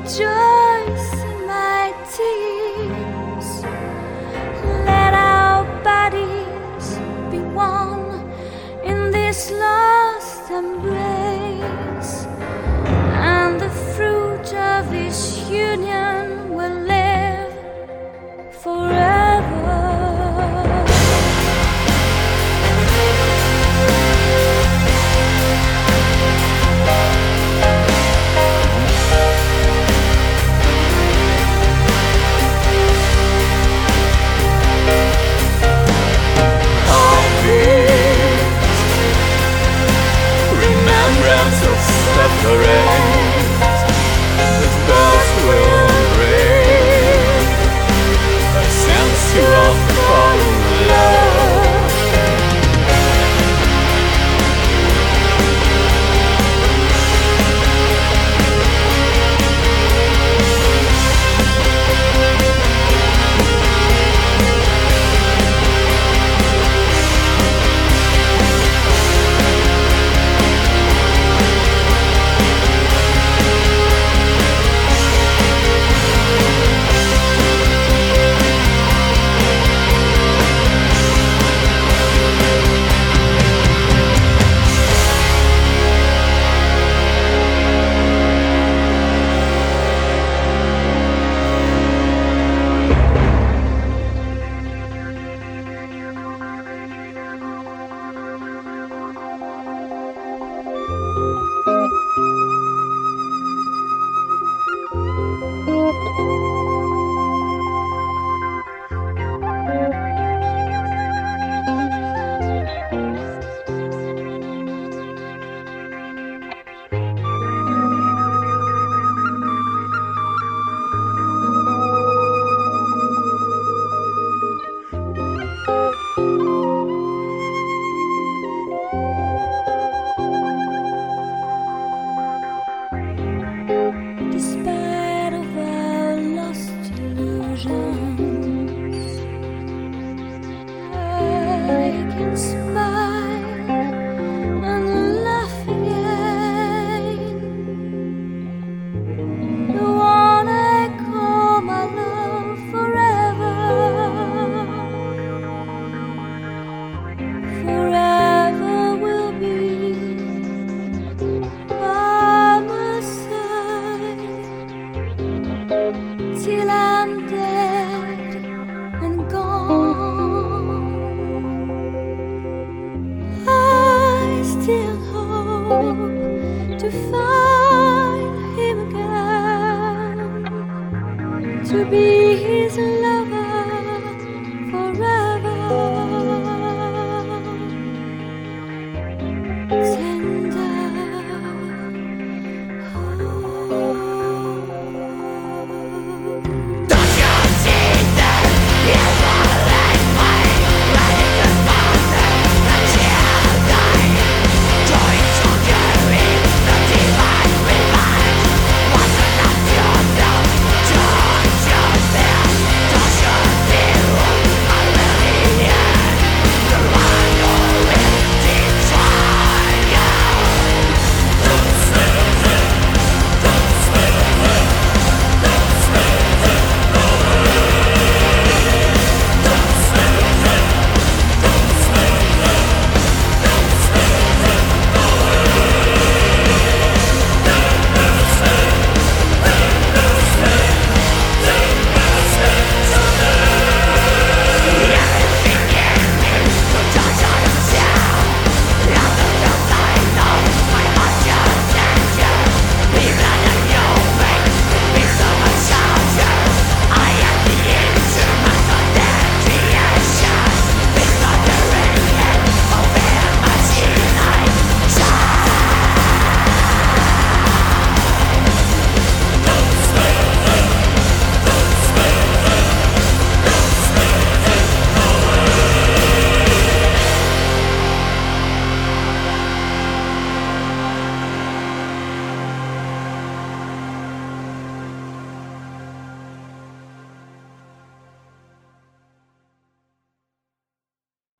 rejoice in my tears. Let our bodies be one in this lost embrace, and the fruit of this union will live forever. Remembrance of separate, the bells will ring, a sense of fallen love. Despite of our lost illusions, I can smile and laugh again. The one I call my love forever, forever will be by my side till I'm dead and gone. I still hope to find him again, to be his love.